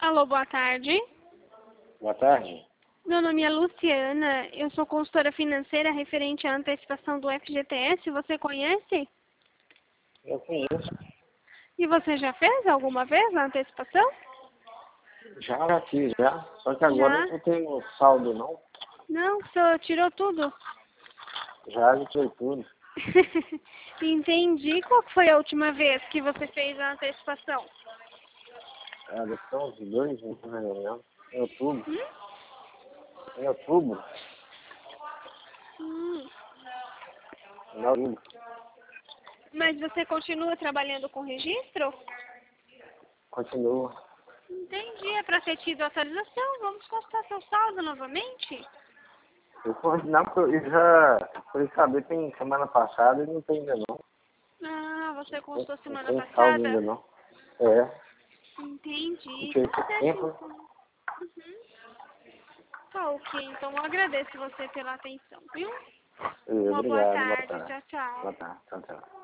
Alô, boa tarde. Boa tarde. Meu nome é Luciana, eu sou consultora financeira referente à antecipação do FGTS, você conhece? Eu conheço. E você já fez alguma vez a antecipação? Já fiz, já. Só que agora Já? eu não tenho saldo, não. Não, o senhor tirou tudo? Já tirei tudo. Entendi. Qual que foi a última vez que você fez a antecipação? Deve ser uns 2 meses, mais ou menos. Em outubro. Hum? Em outubro. Hum. Em outubro. Mas você continua trabalhando com registro? Continua. Entendi, é para ter tido atualização. Vamos consultar seu saldo novamente? Não, porque eu já fui saber, tem semana passada e não tem ainda não. Ah, você consultou Não semana tem saldo ainda passada? não. É. Não Entendi. tinha Tá esse certo, tempo. então. Uhum. Tá ok, então eu agradeço você pela atenção, viu? Uma boa Obrigado, boa tarde. tarde. Tchau, tchau. Boa tarde, tchau, tchau.